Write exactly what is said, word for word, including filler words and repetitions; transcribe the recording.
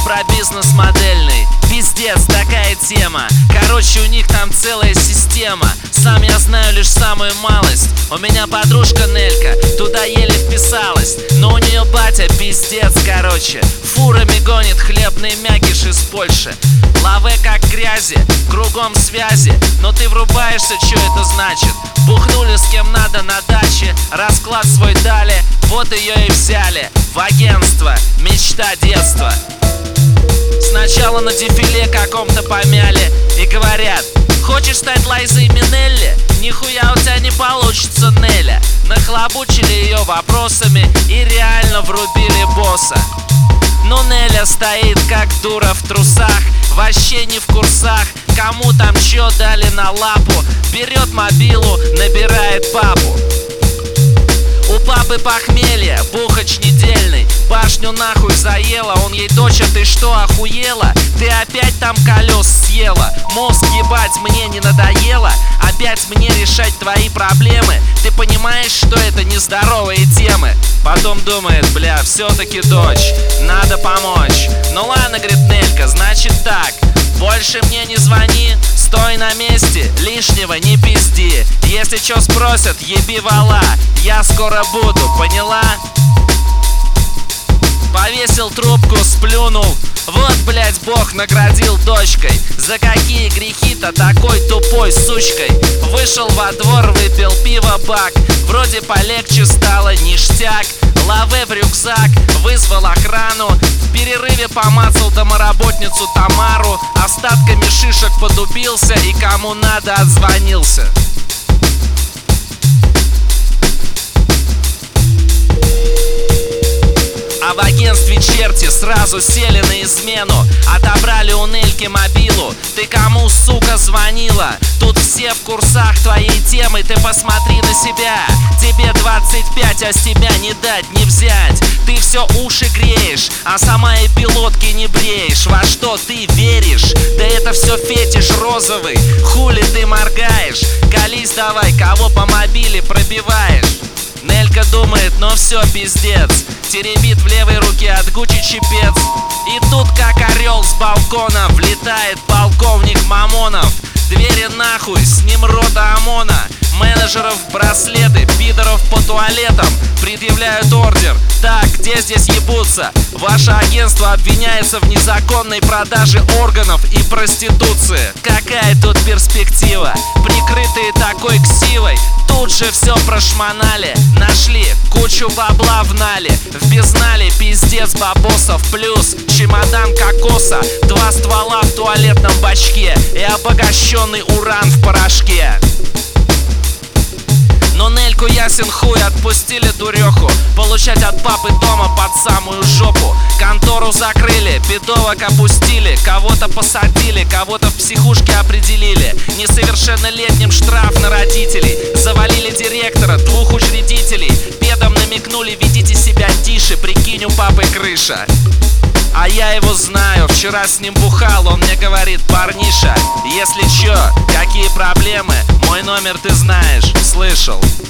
про бизнес модельный. Пиздец, такая тема. Короче, у них там целая система. Сам я знаю лишь самую малость. У меня подружка Нелька, туда еле вписалась. Но у нее батя пиздец, короче. Фурами гонит хлебный мякиш из Польши. Лаве как грязи, кругом связи. Но ты врубаешься, что это значит? Бухнули с кем надо на даче, расклад свой дали, вот ее и взяли в агентство, мечта детства. Сначала на дефиле каком-то помяли и говорят: хочешь стать Лайзой Минелли? Нихуя у тебя не получится, Неля. Нахлобучили ее вопросами и реально врубили босса. Но Неля стоит как дура в трусах, вообще не в курсах, кому там чё дали на лапу. Берет мобилу, набирает папу. У папы похмелье, бухач недельный. Башню нахуй заела, он ей: доча, ты что, охуела? Ты опять там колес съела? Мозг ебать мне не надоело? Опять мне решать твои проблемы? Ты понимаешь, что это нездоровые темы? Потом думает: бля, все-таки дочь, надо помочь. Ну ладно, говорит Нелька, значит так: больше мне не звони, стой на месте, лишнего не пизди. Если чё спросят, еби вала, я скоро буду, поняла? Повесил трубку, сплюнул. Вот, блять, Бог наградил дочкой. За какие грехи-то такой тупой сучкой? Вышел во двор, выпил пиво бак. Вроде полегче стало, ништяк. Лаве в рюкзак, вызвал охрану. В перерыве помацал домоработницу Тамару. Остатками шишек подубился и кому надо отзвонился. А в агентстве черти сразу сели на измену. Отобрали у Нельки мобилу. Ты кому, сука, звонила? Тут все в курсах твоей темы, ты посмотри на себя. Тебе двадцать пять, а с тебя не дать, не взять. Ты все уши греешь, а сама и пилотки не бреешь. Во что ты веришь? Да это все фетиш розовый. Хули ты моргаешь? Колись давай, кого по мобиле пробиваешь? Нелька думает: ну все, пиздец. Теребит в левой руке от Гуччи чепец. И тут как орел с балкона влетает полковник Мамонов. Двери нахуй, с ним рота ОМОНа. Менеджеров браслеты, пидоров по туалетам. Предъявляют ордер. Так, где здесь ебутся? Ваше агентство обвиняется в незаконной продаже органов и проституции. Какая тут перспектива? Прикрытые такой ксивой, тут же все прошмонали. Нашли, кучу бабла внали. В безнале пиздец бабосов. Плюс чемодан кокоса, два ствола в туалетном бачке и обогащенный уран в порошке. Но Нельку ясен хуй, отпустили дуреху получать от папы дома под самую жопу. Контору закрыли, пидовок опустили. Кого-то посадили, кого-то в психушке определили. Несовершеннолетним штраф на родителей. Завалили директора, двух учредителей. Педом намекнули: ведите себя тише, прикинь, у папы крыша. А я его знаю, вчера с ним бухал, он мне говорит: парниша, если чё, какие проблемы, мой номер ты знаешь, слышал.